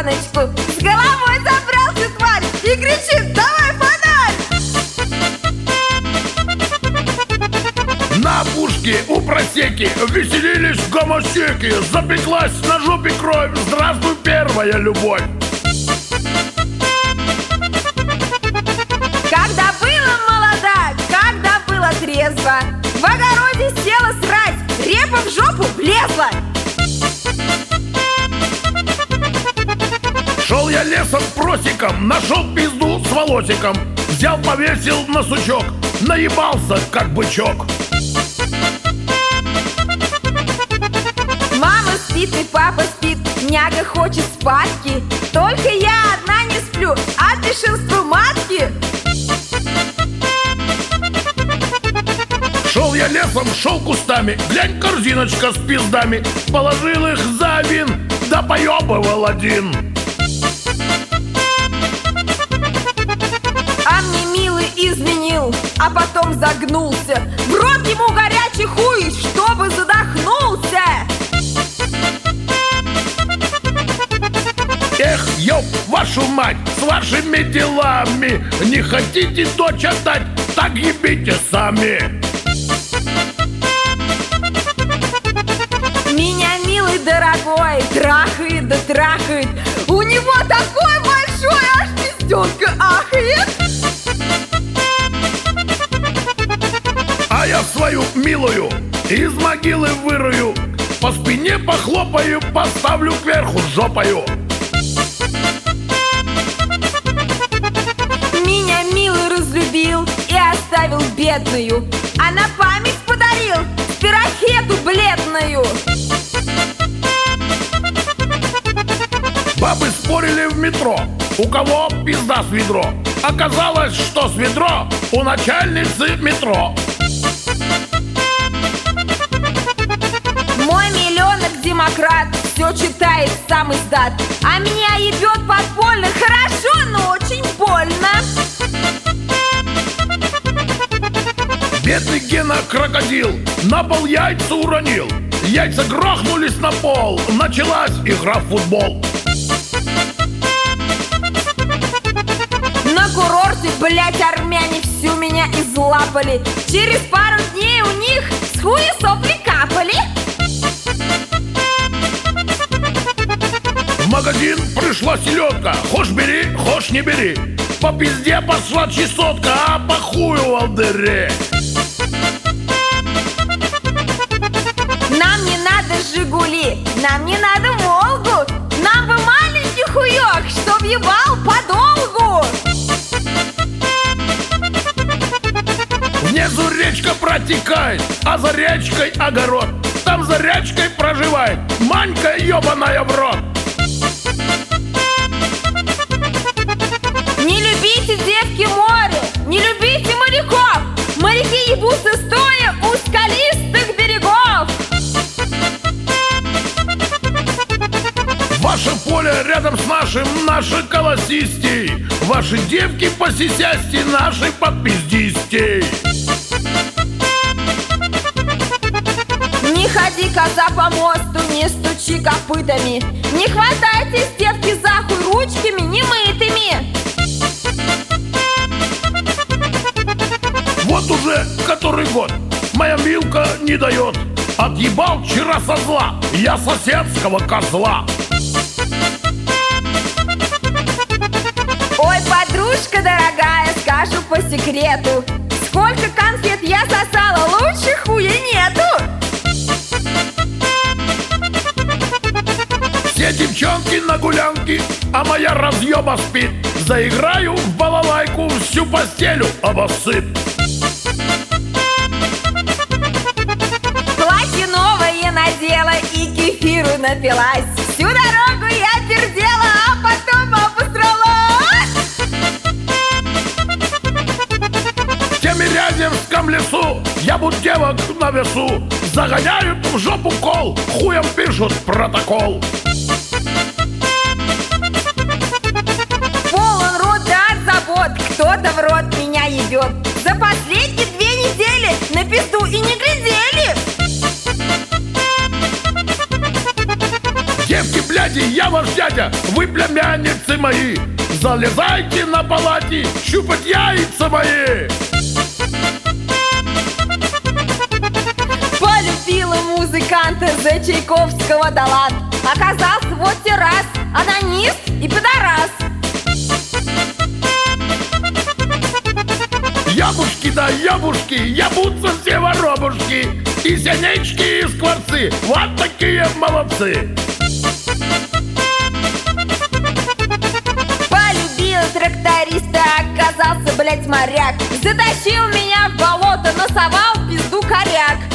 девчоночку. С головой забрался, тварь, и кричит: давай фонарь! На опушке у просеки веселились гомосеки. Запеклась на жопе кровь, здравствуй, первая любовь. Когда была молода, когда было трезво, в огороде села срать, репа в жопу влезла. Шел я лесом просеком, нашел пизду с волосиком. Взял, повесил на сучок, наебался, как бычок. Мама спит и папа спит, няга хочет спадки. Только я одна не сплю от бешенства матки. Шел я лесом, шел кустами, глянь, корзиночка с пиздами. Положил их за вин, да поебывал один. А мне милый изменил, а потом загнулся. В рот ему горячий хуй, чтобы задохнулся. Эх, ёб вашу мать, с вашими делами. Не хотите дочь отдать, так ебите сами. Меня милый дорогой трахает да трахает. У него такой большой, аж пизденка ахает. А я свою милую из могилы вырую, по спине похлопаю, поставлю кверху жопою. Меня милый разлюбил и оставил бедную, а на память подарил спирохету бледную. Бабы спорили в метро, у кого пизда с ведро. Оказалось, что с ведро у начальницы метро. Мой миллионок демократ все читает сам издат, а меня ебет подпольно хорошо, но очень больно. Бедный Гена крокодил на пол яйца уронил. Яйца грохнулись на пол, началась игра в футбол. На курорте, блять, армяне всю меня излапали. Через пару дней у них с хуя сопли капали. В магазин пришла селедка, хошь бери, хошь не бери. По пизде пошла чесотка, а по хую волдыре. Нам не надо Жигули, нам не надо Волгу. Нам бы маленький хуёк, чтоб ебал подолгу. Внизу речка протекает, а за речкой огород. Там за речкой проживает Манька ебаная в рот. Не любите, девки, море, не любите моряков. Моряки ебутся стоя у скалистых берегов. Ваше поле рядом с нашим, наши колосистей. Ваши девки по сисясти, наши по пиздистей. Не ходи, коза, по мосту, не стучи копытами. Не хватайтесь, девки, за хуй ручками немытыми. Вот уже который год моя Милка не дает. Отъебал вчера со зла я соседского козла. Ой, подружка дорогая, скажу по секрету, сколько конфет я сосала, лучше хуя нету. Все девчонки на гулянке, а моя разъеба спит. Заиграю в балалайку, всю постелю обоссыт. Платье новое надела и кефиру напилась. Всю дорогу я пердела, а потом обосралась. В Тимирязевском лесу я буду девок на весу. Загоняют в жопу кол, хуем пишут протокол. Полон рот от забот, кто-то в рот меня ебет. За последние 2 недели на пизду и не глядели. Девки, блядь, дяди, я ваш дядя, вы племянницы мои. Залезайте на палати, щупать яйца мои. Полюбила музыканта за Чайковского талант. Оказался вот террас, анонист и пидорас. Ябушки да ябушки, ябутся все воробушки. И синячки, и скворцы, вот такие молодцы. Полюбил тракториста, оказался, блядь, моряк. Затащил меня в болото, носовал в пизду коряк.